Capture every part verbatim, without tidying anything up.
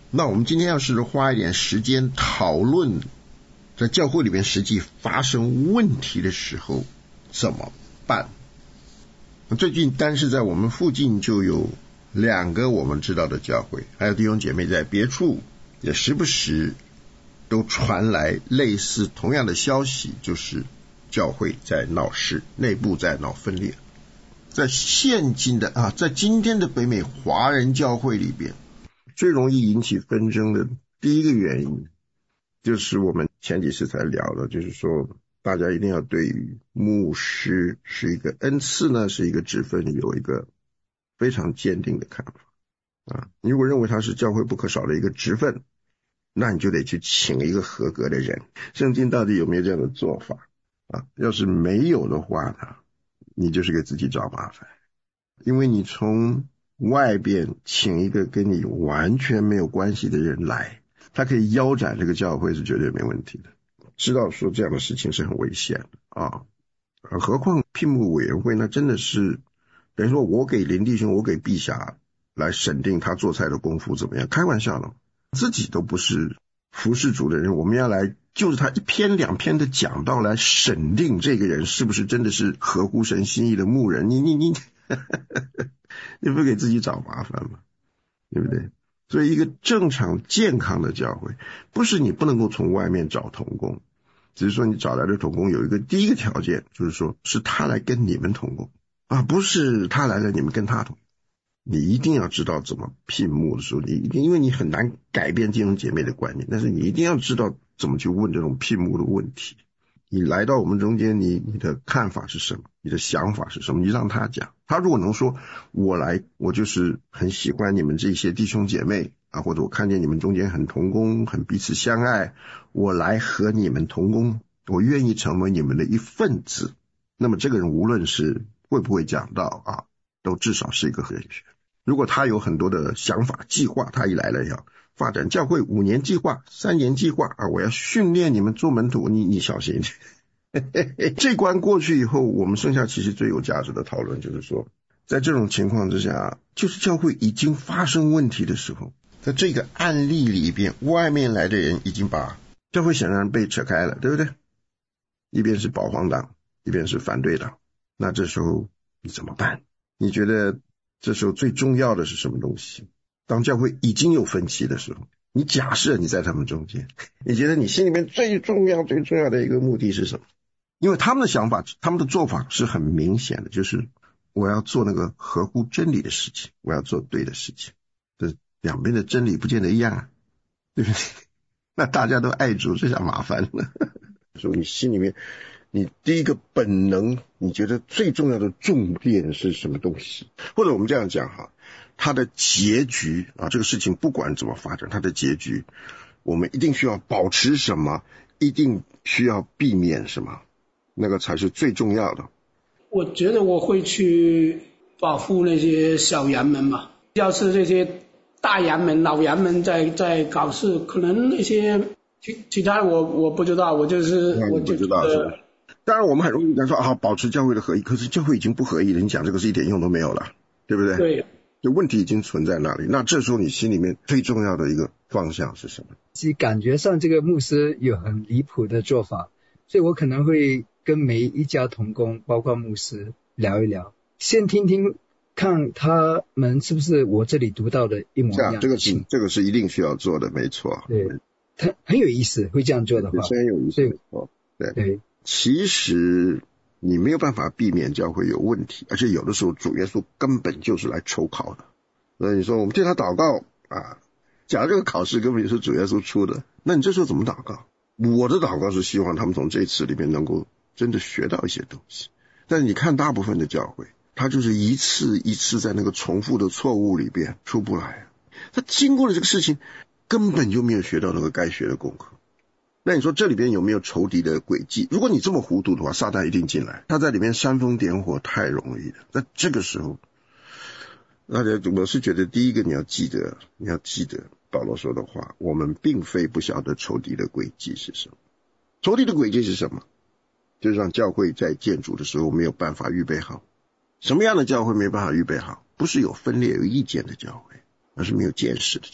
那我们今天要试着花一点时间讨论，在教会里面实际发生问题的时候怎么办。最近单是在我们附近就有两个我们知道的教会，还有弟兄姐妹在别处也时不时都传来类似同样的消息，就是教会在闹事，内部在闹分裂。在现今的啊，在今天的北美华人教会里边，最容易引起纷争的第一个原因，就是我们前几次才聊的，就是说大家一定要对于牧师是一个恩赐呢，是一个职分，有一个非常坚定的看法啊。你如果认为他是教会不可少的一个职分，那你就得去请一个合格的人。圣经到底有没有这样的做法啊？要是没有的话呢，你就是给自己找麻烦。因为你从外边请一个跟你完全没有关系的人来，他可以腰斩这个教会是绝对没问题的。知道说这样的事情是很危险的啊，何况聘牧委员会那真的是等于说我给林弟兄，我给陛下来审定他做菜的功夫怎么样，开玩笑了，自己都不是服事主的人，我们要来就是他一篇两篇的讲道来审定这个人是不是真的是合乎神心意的牧人，你你你你不给自己找麻烦吗？对不对？所以一个正常健康的教会，不是你不能够从外面找同工，只是说你找来的同工有一个第一个条件，就是说是他来跟你们同工啊，不是他来了你们跟他同。你一定要知道怎么聘牧的时候，你一定，因为你很难改变弟兄姐妹的观念，但是你一定要知道怎么去问这种聘牧的问题。你来到我们中间，你你的看法是什么？你的想法是什么？你让他讲。他如果能说我来，我就是很喜欢你们这些弟兄姐妹啊，或者我看见你们中间很同工，很彼此相爱，我来和你们同工，我愿意成为你们的一份子。那么这个人无论是会不会讲道啊，都至少是一个人选。如果他有很多的想法计划，他一来了要发展教会五年计划三年计划啊，我要训练你们做门徒，你你小心一点这关过去以后，我们剩下其实最有价值的讨论就是说，在这种情况之下，就是教会已经发生问题的时候，在这个案例里边，外面来的人已经把教会显然被扯开了，对不对？一边是保皇党，一边是反对党，那这时候你怎么办？你觉得这时候最重要的是什么东西？当教会已经有分歧的时候，你假设你在他们中间，你觉得你心里面最重要最重要的一个目的是什么？因为他们的想法，他们的做法是很明显的，就是我要做那个合乎真理的事情，我要做对的事情。这两边的真理不见得一样啊，对不对？那大家都爱主，这下麻烦了。所以你心里面你第一个本能，你觉得最重要的重点是什么东西？或者我们这样讲哈，它的结局啊，这个事情不管怎么发展，它的结局我们一定需要保持什么，一定需要避免什么，那个才是最重要的。 我觉得我会去保护那些小羊们嘛，要是这些大羊们老羊们在在搞事，可能那些其其他我我不知道，我就是我就知道是。当然我们很容易讲说啊，保持教会的合一，可是教会已经不合一了，你讲这个是一点用都没有了，对不对？ 对， 就问题已经存在那里。那这时候你心里面最重要的一个方向是什么？ 其实感觉上这个牧师有很离谱的做法，所以我可能会跟每一家同工包括牧师聊一聊，先听听看他们是不是我这里读到的一模一样的。 这个是这个是一定需要做的，没错。 对，他很有意思，会这样做的话， 是很有意思。 对， 对对。 其实你没有办法避免教会有问题，而且有的时候主耶稣根本就是来抽考的。所以你说我们替他祷告啊，假如这个考试根本就是主耶稣出的，那你这时候怎么祷告？我的祷告是希望他们从这次里面能够真的学到一些东西。但是你看大部分的教会，他就是一次一次在那个重复的错误里边出不来，他经过了这个事情根本就没有学到那个该学的功课。那你说这里边有没有仇敌的诡计？如果你这么糊涂的话，撒旦一定进来，他在里面煽风点火太容易了。那这个时候大家，我是觉得第一个你要记得你要记得保罗说的话，我们并非不晓得仇敌的诡计是什么。仇敌的诡计是什么？就是让教会在建筑的时候没有办法预备好。什么样的教会没办法预备好？不是有分裂有意见的教会，而是没有见识的教会。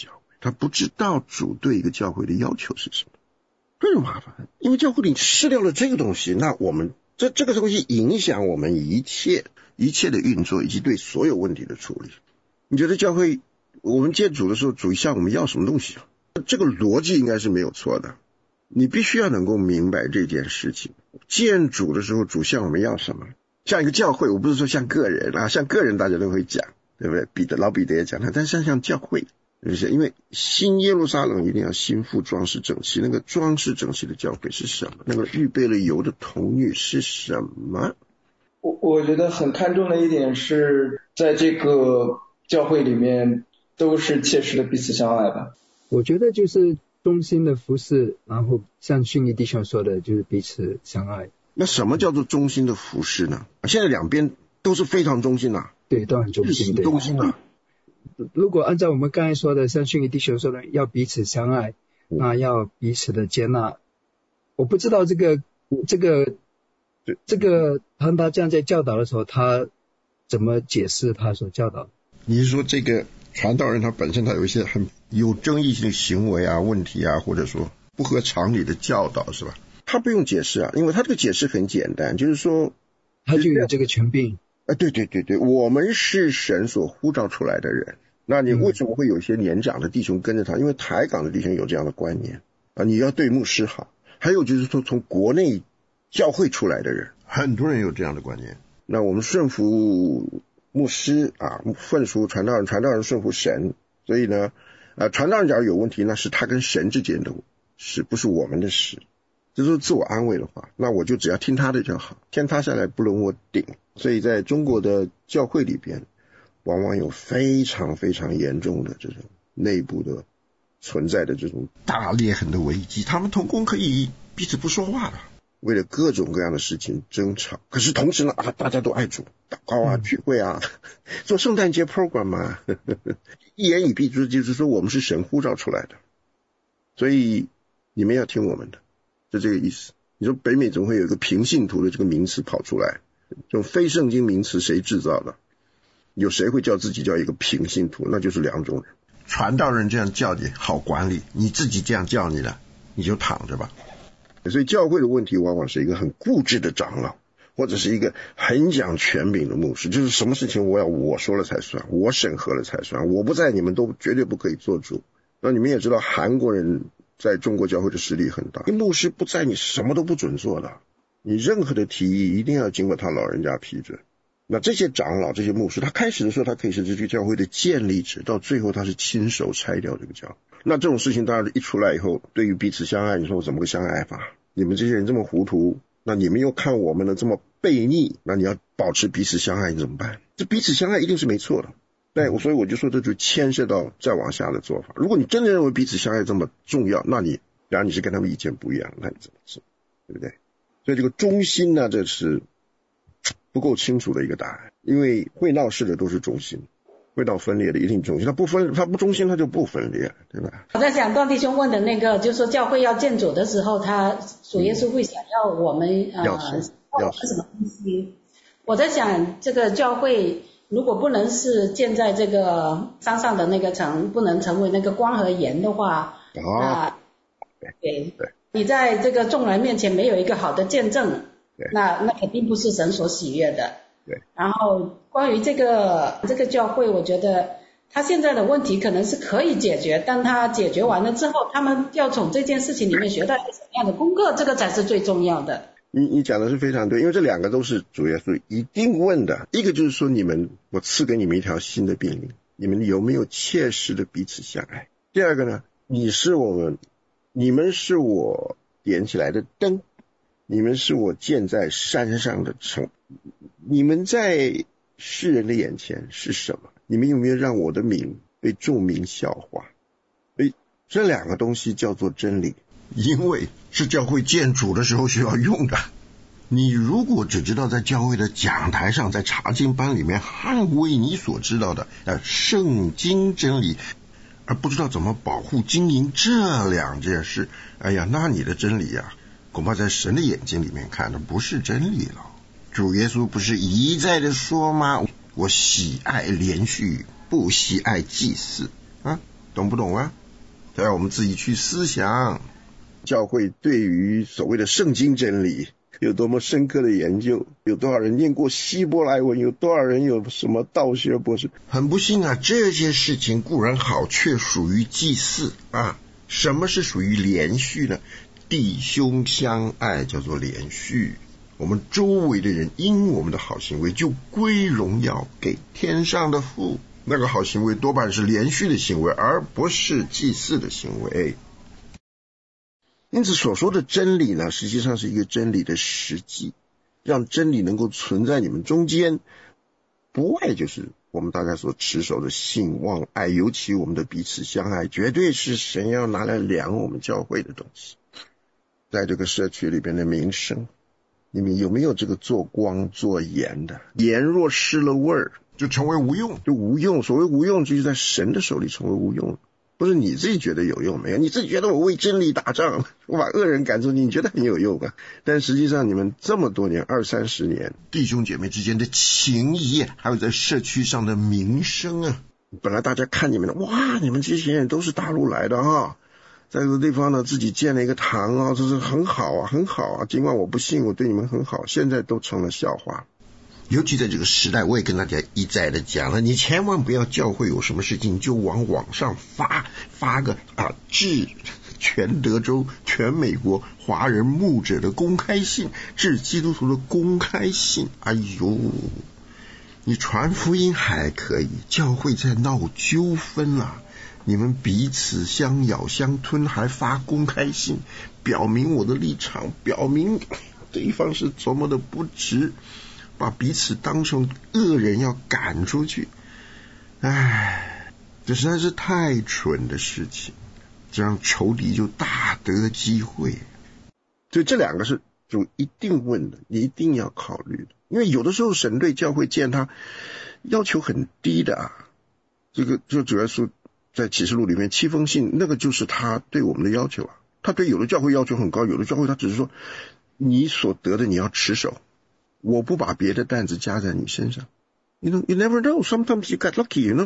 他不知道主对一个教会的要求是什么，非常麻烦。因为教会里失掉了这个东西，那我们这这个东西影响我们一切一切的运作以及对所有问题的处理。你觉得教会我们见主的时候，主向我们要什么东西？这个逻辑应该是没有错的，你必须要能够明白这件事情。见主的时候，主向我们要什么？像一个教会，我不是说像个人啊，像个人大家都会讲，对不对？彼得老彼得也讲他，但是像像教会，就是因为新耶路撒冷一定要新妇装饰整齐，那个装饰整齐的教会是什么？那个预备了油的童女是什么？ 我我觉得很看重的一点是，在这个教会里面都是切实的彼此相爱吧。 我觉得就是忠心的服侍，然后像训义弟兄说的，就是彼此相爱。 那什么叫做忠心的服侍呢？现在两边都是非常忠心啊， 对，都很忠心，对， 忠心啊。 如果按照我们刚才说的，像训义弟兄说的，要彼此相爱，那要彼此的接纳。我不知道这个这个这个当他这样在教导的时候，他怎么解释他所教导？ 你是说这个传道人他本身他有一些很有争议性的行为啊、问题啊，或者说不合常理的教导，是吧？他不用解释啊，因为他这个解释很简单，就是说他就有这个权柄。 啊，对对对对，我们是神所呼召出来的人。那你为什么会有一些年长的弟兄跟着他？因为台港的弟兄有这样的观念啊，你要对牧师好。还有就是说，从国内教会出来的人，很多人有这样的观念。那我们顺服牧师啊，顺服传道人，传道人顺服神。所以呢，啊，传道人假如有问题，那是他跟神之间的事，不是我们的事。这是自我安慰的话，那我就只要听他的就好，天塌下来不容我顶。所以在中国的教会里边，往往有非常非常严重的这种内部的存在的这种大裂痕的危机，他们同工可以彼此不说话了，为了各种各样的事情争吵。可是同时呢，啊，大家都爱主，祷告啊，聚会啊，做圣诞节 program 啊，呵呵呵，一言以蔽之，就是说我们是神呼召出来的，所以你们要听我们的，就这个意思。你说北美总会有一个平信徒的这个名词跑出来，这种非圣经名词谁制造的？有谁会叫自己叫一个平信徒？那就是两种人。传道人这样叫你好管理，你自己这样叫你了，你就躺着吧。所以教会的问题往往是一个很固执的长老，或者是一个很讲权柄的牧师，就是什么事情我要我说了才算，我审核了才算，我不在你们都绝对不可以做主。那你们也知道韩国人在中国教会的势力很大，牧师不在你什么都不准做的，你任何的提议一定要经过他老人家批准。那这些长老这些牧师，他开始的时候他可以是这个教会的建立者，到最后他是亲手拆掉这个教会。那这种事情当然一出来以后，对于彼此相爱，你说我怎么个相爱法？你们这些人这么糊涂，那你们又看我们的这么悖逆，那你要保持彼此相爱你怎么办？这彼此相爱一定是没错的。对，所以我就说这就牵涉到再往下的做法。如果你真的认为彼此相爱这么重要，那你然后你是跟他们意见不一样，那你怎么做？对不对？所以这个忠心呢，这是不够清楚的一个答案。因为会闹事的都是忠心，会闹分裂的一定忠心，他不分他不忠心他就不分裂，对吧？ 我在想段弟兄问的那个，就是说教会要建主的时候，他主耶稣会想要我们、嗯、呃要要什么东西？我在想这个教会如果不能是建在这个山上的那个城，不能成为那个光和盐的话， 啊、 呃， 对对， 你在这个众人面前没有一个好的见证，那那肯定不是神所喜悦的。 对。 然后关于这个这个教会，我觉得他现在的问题可能是可以解决，但他解决完了之后，他们要从这件事情里面学到一个什么样的功课，这个才是最重要的。 你你讲的是非常对，因为这两个都是主耶稣一定问的。一个就是说，你们我赐给你们一条新的命令，你们有没有切实的彼此相爱？第二个呢，你是我们，你们是我点起来的灯，你们是我建在山上的城，你们在世人的眼前是什么？你们有没有让我的名被众民笑话？所以这两个东西叫做真理，因为是教会建主的时候需要用的。你如果只知道在教会的讲台上，在查经班里面捍卫你所知道的呃圣经真理，而不知道怎么保护经营这两件事，哎呀，那你的真理啊，恐怕在神的眼睛里面看的不是真理了。主耶稣不是一再的说吗？我喜爱连续，不喜爱祭祀啊，懂不懂啊？ 再让我们自己去思想，教会对于所谓的圣经真理有多么深刻的研究，有多少人念过希伯来文，有多少人有什么道学博士。很不幸啊，这些事情固然好，却属于祭祀啊。什么是属于连续呢？弟兄相爱叫做连续，我们周围的人因我们的好行为就归荣耀给天上的父。那个好行为多半是连续的行为，而不是祭祀的行为。因此所说的真理呢，实际上是一个真理的实际，让真理能够存在你们中间，不外就是我们大概所持守的信望爱，尤其我们的彼此相爱，绝对是神要拿来量我们教会的东西。在这个社区里边的名声，你们有没有这个做光做盐的？盐若失了味儿，就成为无用，就无用。所谓无用，就是在神的手里成为无用，不是你自己觉得有用没有，你自己觉得我为真理打仗，我把恶人赶出去，你觉得很有用啊？但实际上你们这么多年，二三十年，弟兄姐妹之间的情谊，还有在社区上的名声啊，本来大家看你们的，哇，你们这些人都是大陆来的啊，在这个地方呢自己建了一个堂啊，这是很好啊，很好啊。尽管我不信，我对你们很好，现在都成了笑话。尤其在这个时代，我也跟大家一再的讲了，你千万不要教会有什么事情就往网上发发个啊致全德州全美国华人牧者的公开信，致基督徒的公开信。哎呦，你传福音还可以，教会在闹纠纷啦，你们彼此相咬相吞，还发公开信，表明我的立场，表明对方是多么的不值，把彼此当成恶人要赶出去。唉，这实在是太蠢的事情，这样仇敌就大得机会。所以这两个是就一定问的，你一定要考虑的。因为有的时候神对教会见他要求很低的啊，这个就主要是在启示录里面七封信，那个就是他对我们的要求啊。他对有的教会要求很高，有的教会他只是说你所得的你要持守，我不把别的担子加在你身上。You know, you never know. Sometimes you got lucky, you know.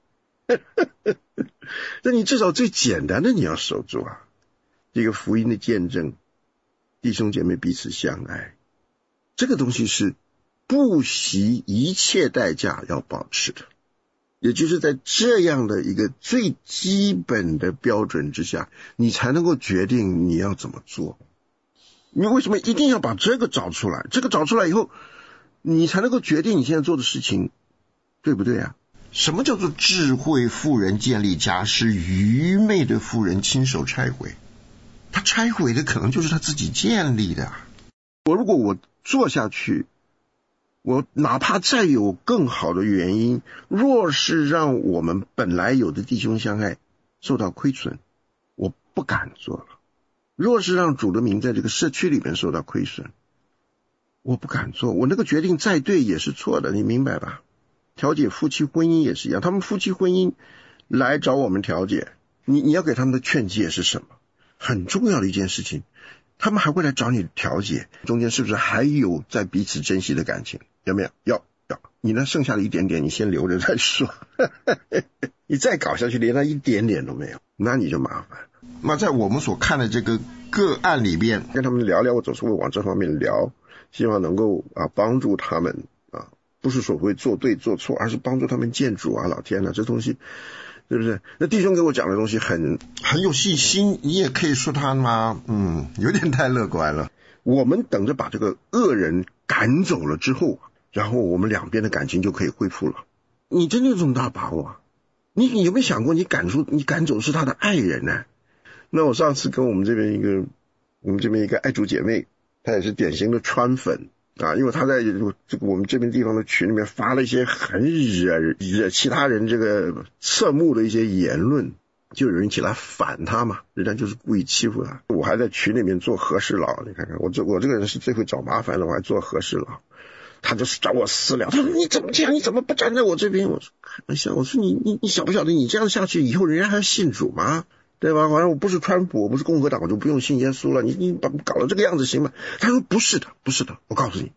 那你至少最简单的你要守住啊。这个福音的见证，弟兄姐妹彼此相爱，这个东西是不惜一切代价要保持的。也就是在这样的一个最基本的标准之下，你才能够决定你要怎么做。你为什么一定要把这个找出来？这个找出来以后，你才能够决定你现在做的事情对不对啊？什么叫做智慧妇人建立家室，愚昧的妇人亲手拆毁？他拆毁的可能就是他自己建立的。我如果我做下去，我哪怕再有更好的原因，若是让我们本来有的弟兄相爱受到亏损，我不敢做了。若是让主的名在这个社区里面受到亏损，我不敢做。我那个决定再对也是错的，你明白吧？调解夫妻婚姻也是一样，他们夫妻婚姻来找我们调解，你你要给他们的劝诫是什么？很重要的一件事情，他们还会来找你调解，中间是不是还有在彼此珍惜的感情？有没有？要要，你那剩下的一点点你先留着再说。你再搞下去连那一点点都没有，那你就麻烦。那在我们所看的这个个案里面，跟他们聊聊，我总是会往这方面聊，希望能够啊帮助他们啊，不是所谓做对做错，而是帮助他们见主啊。老天哪，这东西是不是？那弟兄给我讲的东西很很有信心，你也可以说他吗？嗯，有点太乐观了。我们等着把这个恶人赶走了之后，然后我们两边的感情就可以恢复了。你真的有这么大把握？你你有没有想过，你赶出你赶走是他的爱人呢？那我上次跟我们这边一个我们这边一个爱主姐妹，她也是典型的川粉啊，因为她在这个我们这边地方的群里面发了一些很惹惹其他人这个侧目的一些言论，就有人起来反他嘛，人家就是故意欺负他。我还在群里面做和事佬，你看看我这我这个人是最会找麻烦的，我还做和事佬。他就是找我私聊，他说你怎么这样，你怎么不站在我这边？我说开玩笑，我说你你你晓不晓得你这样下去以后人家还信主吗？对吧？好像我不是川普，我不是共和党，我就不用信耶稣了。你你把搞了这个样子行吗？他说不是的，不是的，我告诉你，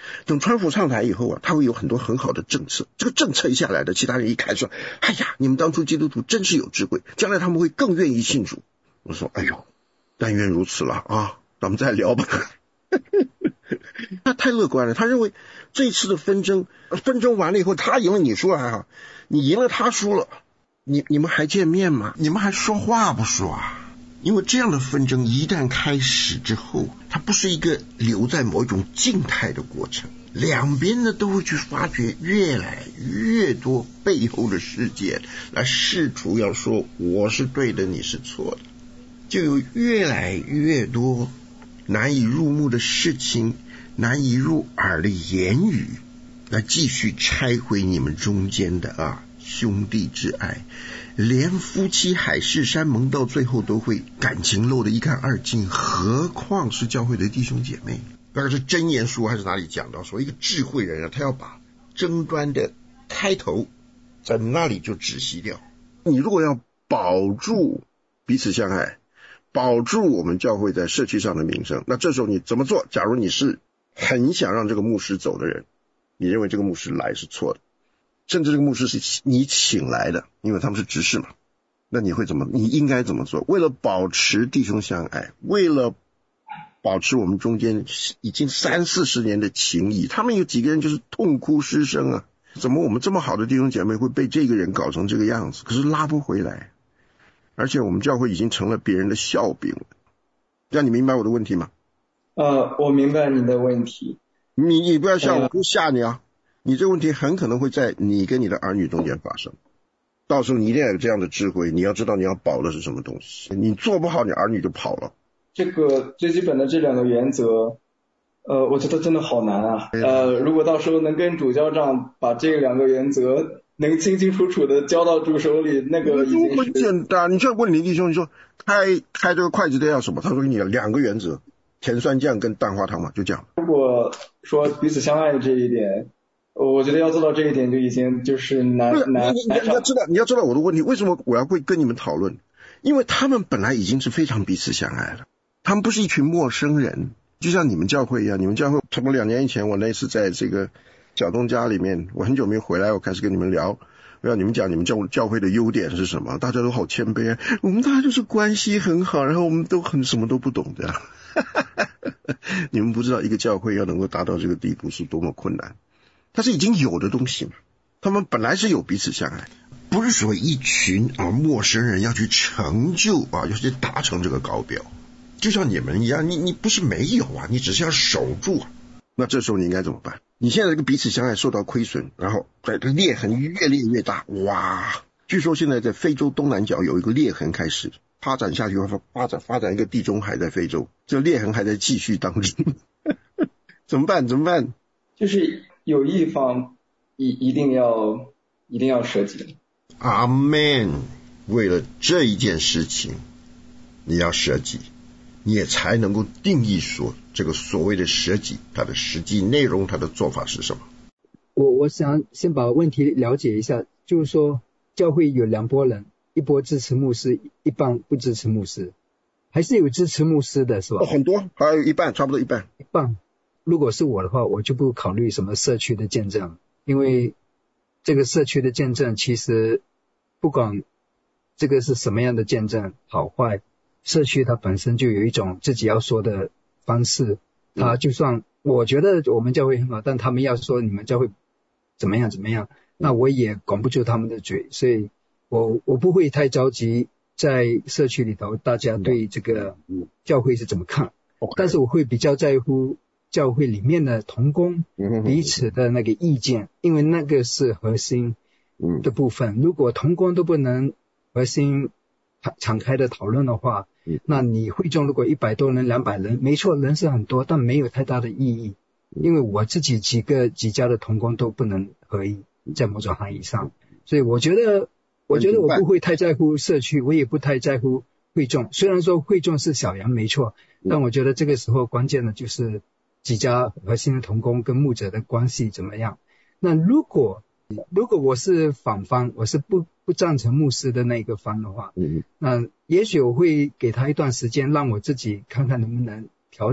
等川普上台以后啊，他会有很多很好的政策，这个政策一下来的，其他人一看说，哎呀，你们当初基督徒真是有智慧，将来他们会更愿意信主。我说，哎呦，但愿如此了啊，咱们再聊吧。他太乐观了，他认为这一次的纷争，纷争完了以后，他赢了你输了还好，你赢了他输了，你你们还见面吗？你们还说话不说啊？因为这样的纷争一旦开始之后，它不是一个留在某一种静态的过程，两边呢都会去发掘越来越多背后的事件，来试图要说我是对的，你是错的，就有越来越多难以入目的事情，难以入耳的言语，来继续拆毁你们中间的啊兄弟之爱，连夫妻海誓山盟到最后都会感情漏得一干二净，何况是教会的弟兄姐妹。那是箴言书还是哪里讲到说，一个智慧人啊，他要把争端的开头在那里就止息掉。你如果要保住彼此相爱，保住我们教会在社区上的名声，那这时候你怎么做？假如你是很想让这个牧师走的人，你认为这个牧师来是错的，甚至这个牧师是你请来的，因为他们是执事嘛，那你会怎么？你应该怎么做？为了保持弟兄相爱，为了保持我们中间已经三四十年的情谊，他们有几个人就是痛哭失声啊！怎么我们这么好的弟兄姐妹会被这个人搞成这个样子？可是拉不回来，而且我们教会已经成了别人的笑柄了。这样你明白我的问题吗？ 呃，我明白你的问题。 你你不要吓我，不吓你啊！你这个问题很可能会在你跟你的儿女中间发生，到时候你一定要有这样的智慧，你要知道你要保的是什么东西，你做不好，你儿女就跑了。 这个最基本的这两个原则，呃，我觉得真的好难啊。呃，如果到时候能跟主教长把这两个原则能清清楚楚的交到主手里，那个已经是很简单。你就问你弟兄，你说开开这个筷子的要什么？他说给你两个原则，甜酸酱跟蛋花汤嘛，就这样。 如果说彼此相爱这一点，我觉得要做到这一点就已经就是难难。 你你你要知道，你要知道我的问题，为什么我要会跟你们讨论？因为他们本来已经是非常彼此相爱了，他们不是一群陌生人，就像你们教会一样。你们教会差不多两年以前，我那次在这个小东家里面，我很久没回来，我开始跟你们聊，我要你们讲你们教教会的优点是什么，大家都好谦卑啊，我们大家就是关系很好，然后我们都很什么都不懂的。你们不知道一个教会要能够达到这个地步是多么困难，它是已经有的东西嘛，他们本来是有彼此相爱，不是说一群啊陌生人要去成就啊，要去达成这个高标，就像你们一样，你你不是没有啊，你只是要守住啊。那这时候你应该怎么办？你现在这个彼此相爱受到亏损，然后在裂痕越裂越大，哇！据说现在在非洲东南角有一个裂痕开始发展下去，发展发展一个地中海在非洲，这裂痕还在继续当中。怎么办？怎么办？ 就是有一方一一定要一定要舍己。 阿们。为了这一件事情，你要舍己，你也才能够定义说这个所谓的舍己，它的实际内容，它的做法是什么。 我我想先把问题了解一下，就是说教会有两拨人，一波支持牧师，一半不支持牧师，还是有支持牧师的是吧？ 哦，很多，还有一半，差不多一半。 一半。如果是我的话，我就不考虑什么社区的见证，因为这个社区的见证其实不管这个是什么样的见证好坏，社区它本身就有一种自己要说的方式，它就算我觉得我们教会很好，但他们要说你们教会怎么样怎么样，那我也管不住他们的嘴，所以我我不会太着急在社区里头大家对这个教会是怎么看，但是我会比较在乎教会里面的同工彼此的那个意见，因为那个是核心的部分。如果同工都不能核心敞开的讨论的话，那你会众如果一百多人两百人，没错人是很多，但没有太大的意义，因为我自己几个几家的同工都不能合一在某种行业上，所以我觉得我觉得我不会太在乎社区，我也不太在乎会众，虽然说会众是小羊没错，但我觉得这个时候关键的就是几家核心的同工跟牧者的关系怎么样。那如果如果我是反方，我是不不赞成牧师的那个方的话，那也许我会给他一段时间，让我自己看看能不能调整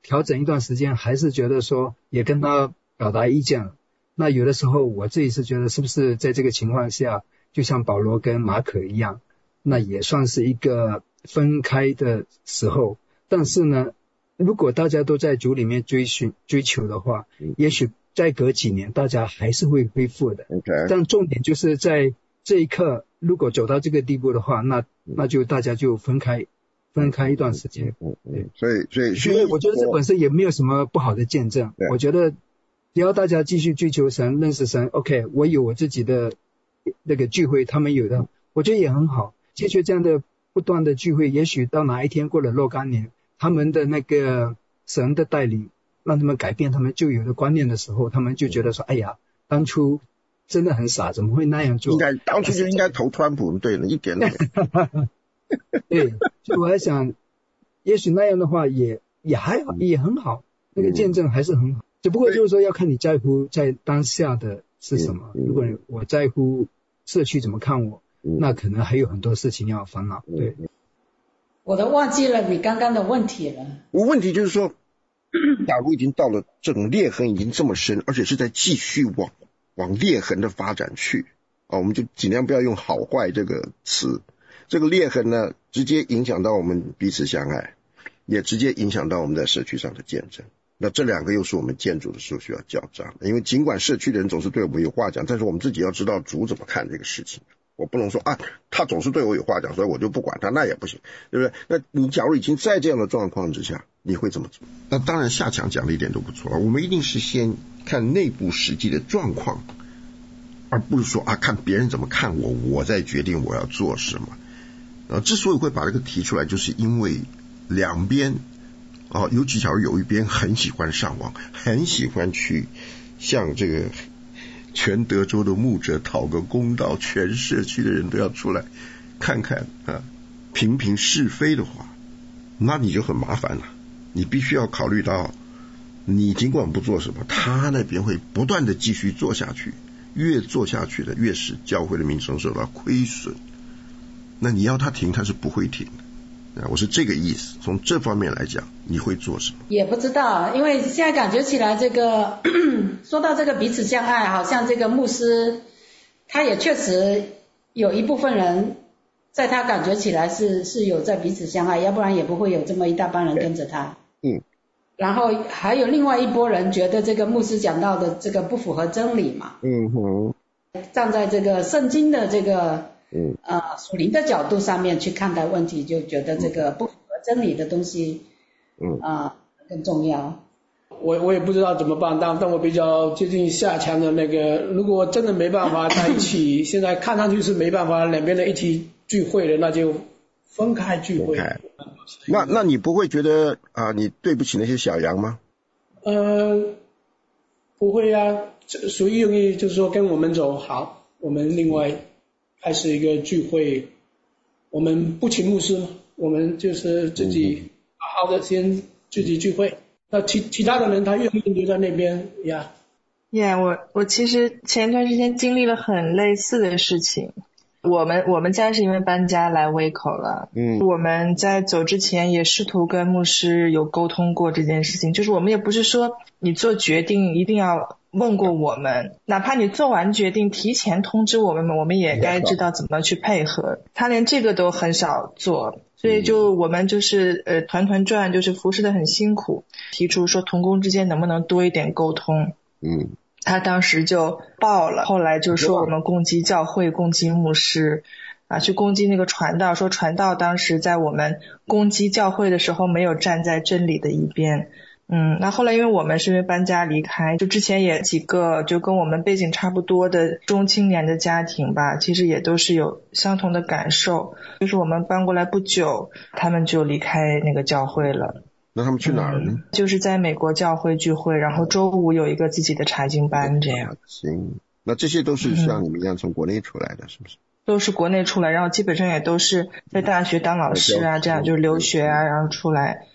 调整一段时间，还是觉得说也跟他表达意见了。那有的时候我自己是觉得是不是在这个情况下，就像保罗跟马可一样，那也算是一个分开的时候。但是呢，如果大家都在主里面追寻追求的话，也许再隔几年大家还是会恢复的。 Okay. 但重点就是在这一刻，如果走到这个地步的话，那那就大家就分开分开一段时间。 对，所以所以所以我觉得这本身也没有什么不好的见证。我觉得只要大家继续追求神，认识神 ，OK， 我有我自己的那个聚会，他们有的，我觉得也很好。接续这样的不断的聚会，也许到哪一天过了若干年，他们的那个神的带领让他们改变他们旧有的观念的时候，他们就觉得说，哎呀，当初真的很傻，怎么会那样做？ 应该当初就应该投川普，对了，一点都对，所以我还想，也许那样的话也也还好，也很好，那个见证还是很好。只不过就是说要看你在乎在当下的是什么。如果我在乎社区怎么看我，那可能还有很多事情要烦恼。对， 我都忘记了你刚刚的问题了。 我问题就是说，假如已经到了这种裂痕已经这么深，而且是在继续往往裂痕的发展去啊，我们就尽量不要用好坏这个词。这个裂痕呢，直接影响到我们彼此相爱，也直接影响到我们在社区上的见证。那这两个又是我们建筑的时候需要校账的，因为尽管社区的人总是对我们有话讲，但是我们自己要知道主怎么看这个事情。我不能说啊，他总是对我有话讲，所以我就不管他，那也不行，对不对？那你假如已经在这样的状况之下，你会怎么做？那当然夏强讲的一点都不错，我们一定是先看内部实际的状况，而不是说啊看别人怎么看我，我再决定我要做什么。啊，之所以会把这个提出来，就是因为两边啊，尤其假如有一边很喜欢上网，很喜欢去向这个全德州的牧者讨个公道，全社区的人都要出来看看啊，评评是非的话，那你就很麻烦了。你必须要考虑到，你尽管不做什么，他那边会不断的继续做下去，越做下去的越使教会的名声受到亏损。那你要他停，他是不会停的。我是这个意思。从这方面来讲，你会做什么？ 也不知道，因为现在感觉起来，这个说到这个彼此相爱，好像这个牧师他也确实有一部分人在他感觉起来是是有在彼此相爱，要不然也不会有这么一大帮人跟着他。 嗯。然后还有另外一拨人觉得这个牧师讲到的这个不符合真理嘛。 嗯哼。 站在这个圣经的这个嗯呃属灵的角度上面去看待问题，就觉得这个不符合真理的东西嗯啊、呃、更重要。 我我也不知道怎么办，但但我比较接近夏强的那个，如果真的没办法在一起，现在看上去是没办法两边的一起聚会的，那就分开聚会。 那那你不会觉得啊、呃、你对不起那些小羊吗？ 呃，不会啊，属于容易就是说跟我们走，好，我们另外开始一个聚会，我们不请牧师，我们就是自己好好的先自己聚会。那其其他的人他愿意留在那边呀。 Yeah, 我我其实前一段时间经历了很类似的事情。我们我们家是因为搬家来威口了，嗯，我们在走之前也试图跟牧师有沟通过这件事情，就是我们也不是说你做决定一定要问过我们，哪怕你做完决定提前通知我们，我们也该知道怎么去配合。他连这个都很少做，所以就我们就是呃团团转，就是服侍得很辛苦，提出说同工之间能不能多一点沟通。嗯，他当时就爆了，后来就说我们攻击教会，攻击牧师啊，去攻击那个传道，说传道当时在我们攻击教会的时候没有站在真理的一边。嗯，那后来因为我们是因为搬家离开，就之前也几个就跟我们背景差不多的中青年的家庭吧，其实也都是有相同的感受，就是我们搬过来不久，他们就离开那个教会了。 那他们去哪儿呢？ 嗯、就是在美国教会聚会，然后周五有一个自己的查经班这样。 行，那这些都是像你们一样从国内出来的、嗯、是不是？ 都是国内出来，然后基本上也都是在大学当老师啊，这样就是留学啊，然后出来。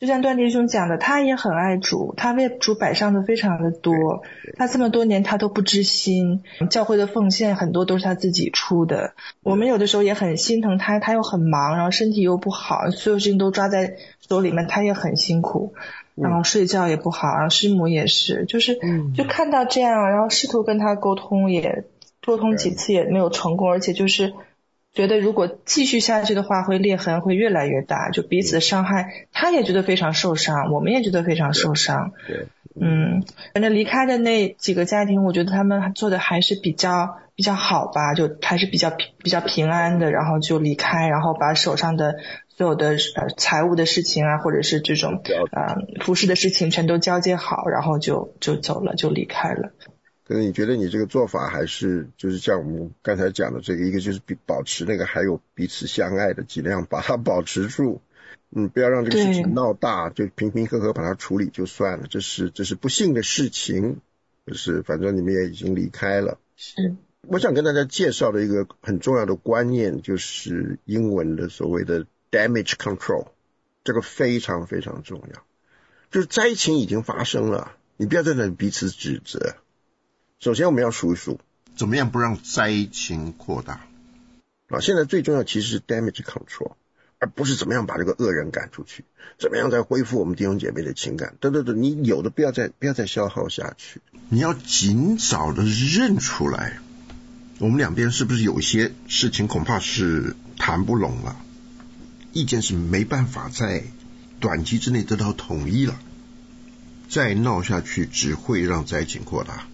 就像段弟兄讲的，他也很爱主，他为主摆上的非常的多，他这么多年他都不知心，教会的奉献很多都是他自己出的。我们有的时候也很心疼他，他又很忙，然后身体又不好，所有事情都抓在手里面，他也很辛苦，然后睡觉也不好，然后师母也是，就是就看到这样，然后试图跟他沟通，也沟通几次也没有成功，而且就是觉得如果继续下去的话，会裂痕会越来越大，就彼此的伤害，他也觉得非常受伤，我们也觉得非常受伤。 对， 嗯，反正离开的那几个家庭，我觉得他们做的还是比较比较好吧，就还是比较比较平安的，然后就离开，然后把手上的所有的呃财务的事情啊，或者是这种呃服饰的事情全都交接好，然后就就走了，就离开了。 可是你觉得你这个做法还是就是像我们刚才讲的这个，一个就是保持那个还有彼此相爱的，尽量把它保持住，嗯，不要让这个事情闹大，就平平和和把它处理就算了，这是这是不幸的事情，就是反正你们也已经离开了。 是， 我想跟大家介绍的一个很重要的观念，就是英文的所谓的 damage control， 这个非常非常重要。就是灾情已经发生了，你不要在那里彼此指责。首先我们要数一数怎么样不让灾情扩大啊！现在最重要其实是 damage control， 而不是怎么样把这个恶人赶出去，怎么样再恢复我们弟兄姐妹的情感，对对对，你有的不要再不要再消耗下去，你要尽早的认出来我们两边是不是有些事情恐怕是谈不拢了，意见是没办法在短期之内得到统一了，再闹下去只会让灾情扩大。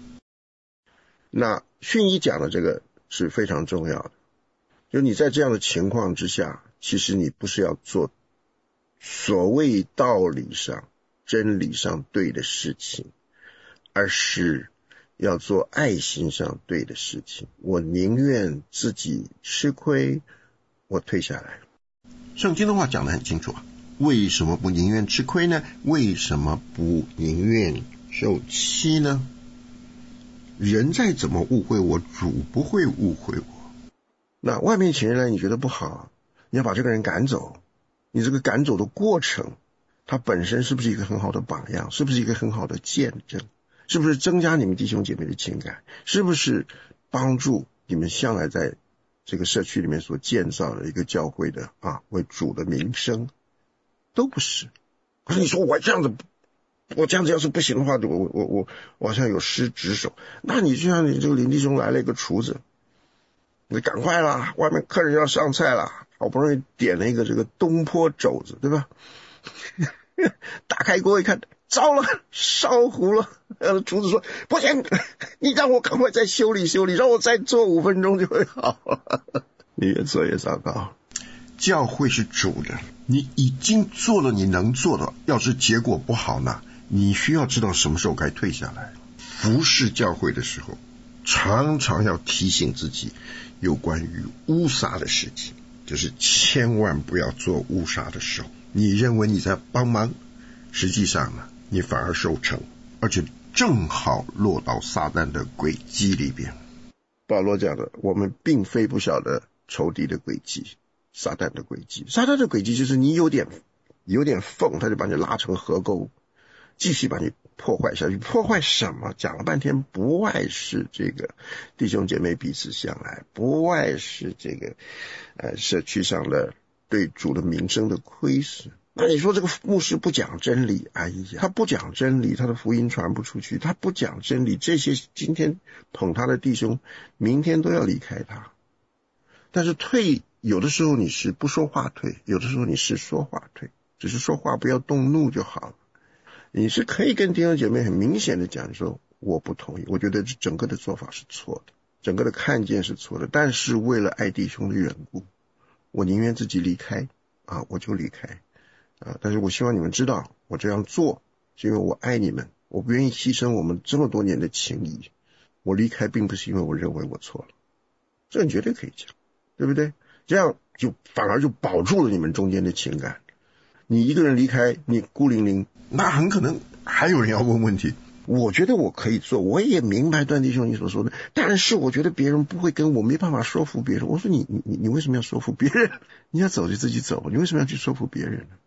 那训一讲的这个是非常重要的，就你在这样的情况之下，其实你不是要做所谓道理上真理上对的事情，而是要做爱心上对的事情。我宁愿自己吃亏，我退下来。圣经的话讲得很清楚啊，为什么不宁愿吃亏呢？为什么不宁愿受欺呢？人再怎么误会我，主不会误会我。那外面请人来你觉得不好，你要把这个人赶走，你这个赶走的过程，它本身是不是一个很好的榜样？是不是一个很好的见证？是不是增加你们弟兄姐妹的情感？是不是帮助你们向来在这个社区里面所建造的一个教会的啊为主的名声？都不是。可是你说我这样子，我这样子要是不行的话，我我我我好像有失职守。那你就像你这个林弟兄来了一个厨子，你赶快啦，外面客人要上菜啦，好不容易点了一个这个东坡肘子，对吧？打开锅一看，糟了，烧糊了。呃，厨子说不行，你让我赶快再修理修理，让我再做五分钟就会好了。你越做越糟糕。教会是主的，你已经做了你能做的，要是结果不好呢，你需要知道什么时候该退下来。服侍教会的时候，常常要提醒自己有关于污撒的事情，就是千万不要做污撒的时候，你认为你在帮忙，实际上呢，你反而受惩，而且正好落到撒旦的诡计里边。保罗讲的，我们并非不晓得仇敌的诡计，撒旦的诡计。撒旦的诡计就是你有点有点缝，他就把你拉成河沟，继续把你破坏下去。破坏什么？讲了半天，不外是这个弟兄姐妹彼此相爱，不外是这个呃社区上的对主的名声的亏损。那你说这个牧师不讲真理，哎呀，他不讲真理，他的福音传不出去，他不讲真理，这些今天捧他的弟兄，明天都要离开他。但是退，有的时候你是不说话退，有的时候你是说话退，只是说话不要动怒就好了。你是可以跟弟兄姐妹很明显的讲说，我不同意，我觉得整个的做法是错的，整个的看见是错的，但是为了爱弟兄的缘故，我宁愿自己离开啊，我就离开啊。但是我希望你们知道，我这样做是因为我爱你们，我不愿意牺牲我们这么多年的情谊。我离开并不是因为我认为我错了，这你绝对可以讲，对不对？这样就反而就保住了你们中间的情感。你一个人离开，你孤零零，那很可能还有人要问问题。我觉得我可以做，我也明白段弟兄你所说的，但是我觉得别人不会跟我，没办法说服别人。我说你你你你为什么要说服别人？你要走就自己走，你为什么要去说服别人呢？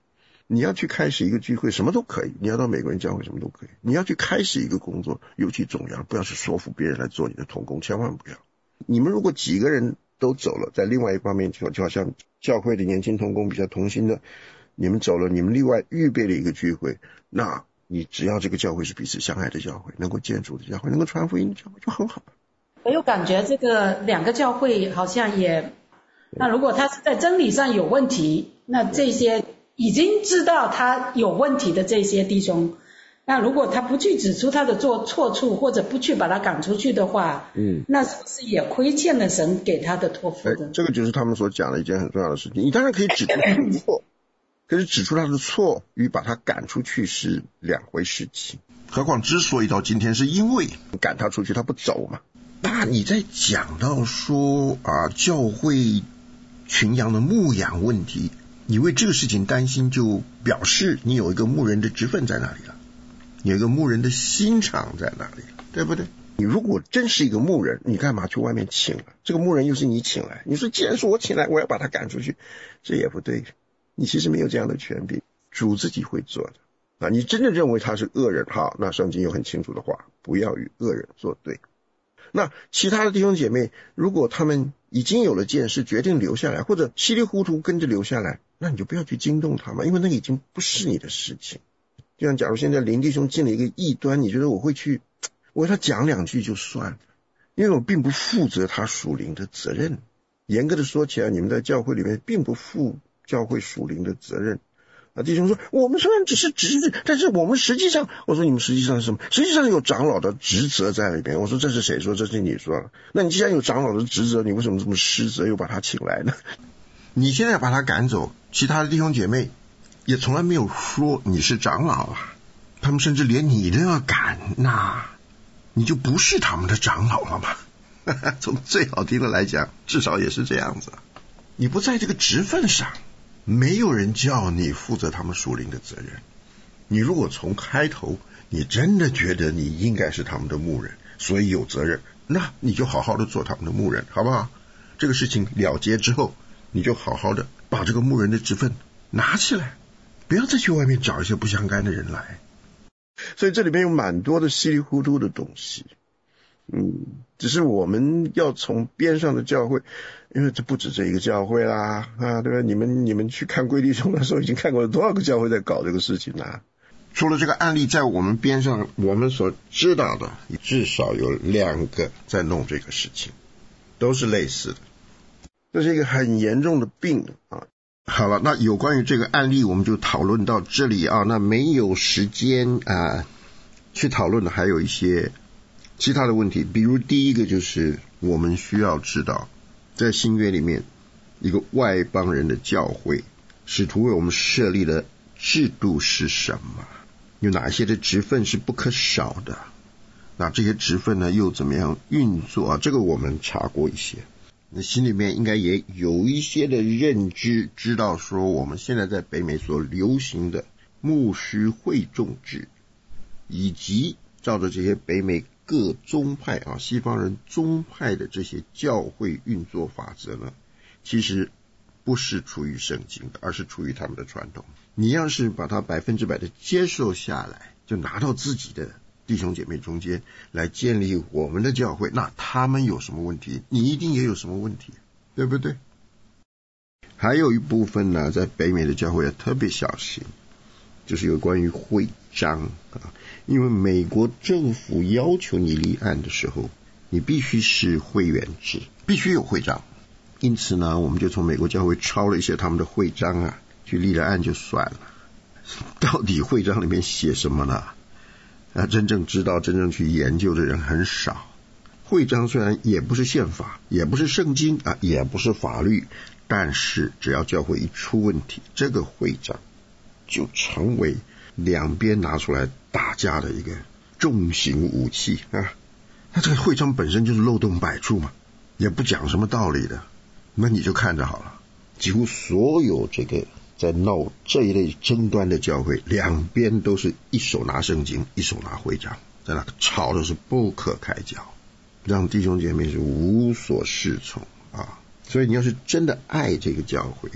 你要去开始一个聚会，什么都可以，你要到美国人教会什么都可以，你要去开始一个工作，尤其重要，不要去说服别人来做你的同工，千万不要。你们如果几个人都走了，在另外一方面就就好像教会的年轻同工比较同心的，你们走了，你们另外预备了一个聚会，那你只要这个教会是彼此相爱的教会，能够建筑的教会，能够传福音的教会就很好。 我有感觉这个两个教会好像也，那如果他是在真理上有问题，那这些已经知道他有问题的这些弟兄，那如果他不去指出他的做错处，或者不去把他赶出去的话，嗯，那是不是也亏欠了神给他的托付的？ 这个就是他们所讲的一件很重要的事情。你当然可以指出他的错，可是指出他的错与把他赶出去是两回事情。何况之所以到今天，是因为赶他出去他不走嘛。那你在讲到说啊，教会群羊的牧养问题，你为这个事情担心，就表示你有一个牧人的职分在那里了，有一个牧人的心肠在那里了，对不对？你如果真是一个牧人，你干嘛去外面请了？这个牧人又是你请来，你说既然是我请来，我要把他赶出去，这也不对。你其实没有这样的权柄，主自己会做的啊。你真的认为他是恶人，好，那圣经有很清楚的话，不要与恶人作对。那其他的弟兄姐妹，如果他们已经有了见识，决定留下来，或者稀里糊涂跟着留下来，那你就不要去惊动他们，因为那个已经不是你的事情。就像假如现在林弟兄进了一个异端，你觉得我会去我为他讲两句就算了，因为我并不负责他属灵的责任。严格的说起来，你们在教会里面并不负教会属灵的责任啊。弟兄说我们虽然只是侄子，但是我们实际上，我说你们实际上是什么？实际上有长老的职责在里边。我说这是谁说？这是你说了。那你既然有长老的职责，你为什么这么失责又把他请来呢？你现在把他赶走，其他的弟兄姐妹也从来没有说你是长老啊，他们甚至连你都要赶，那你就不是他们的长老了嘛。从最好听的来讲，至少也是这样子。你不在这个职分上，没有人叫你负责他们属灵的责任。你如果从开头你真的觉得你应该是他们的牧人，所以有责任，那你就好好的做他们的牧人，好不好？这个事情了结之后，你就好好的把这个牧人的职分拿起来，不要再去外面找一些不相干的人来。所以这里面有蛮多的稀里糊涂的东西，嗯，只是我们要从边上的教会，因为这不止这一个教会啦，啊，对吧？你们你们去看贵弟兄的时候，已经看过了多少个教会在搞这个事情啦。除了这个案例，在我们边上，我们所知道的，至少有两个在弄这个事情，都是类似的。这是一个很严重的病啊。好了，那有关于这个案例我们就讨论到这里啊。那没有时间啊去讨论的还有一些其他的问题，比如第一个就是我们需要知道，在新约里面一个外邦人的教会，使徒为我们设立的制度是什么？有哪些的职分是不可少的？那这些职分呢又怎么样运作啊？这个我们查过一些，那心里面应该也有一些的认知，知道说我们现在在北美所流行的牧师会众制，以及照着这些北美各宗派啊，西方人宗派的这些教会运作法则呢，其实不是出于圣经的，而是出于他们的传统。你要是把它百分之百的接受下来，就拿到自己的弟兄姐妹中间来建立我们的教会，那他们有什么问题，你一定也有什么问题，对不对？还有一部分呢，在北美的教会要特别小心，就是有关于会章啊，因为美国政府要求你立案的时候，你必须是会员制，必须有会章。因此呢，我们就从美国教会抄了一些他们的会章啊，去立了案就算了。到底会章里面写什么呢？啊，真正知道、真正去研究的人很少。会章虽然也不是宪法，也不是圣经啊，也不是法律，但是只要教会一出问题，这个会章就成为两边拿出来打架的一个重型武器啊。那这个会章本身就是漏洞百出嘛，也不讲什么道理的，那你就看着好了。几乎所有这个在闹这一类争端的教会，两边都是一手拿圣经，一手拿会章，在那吵的是不可开交，让弟兄姐妹是无所适从啊。所以你要是真的爱这个教会，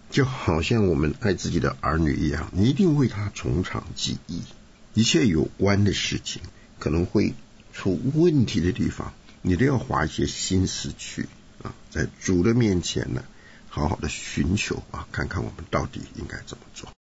就好像我们爱自己的儿女一样，你一定为他从长计议，一切有关的事情可能会出问题的地方，你都要花一些心思去啊，在主的面前呢，好好的寻求啊，看看我们到底应该怎么做。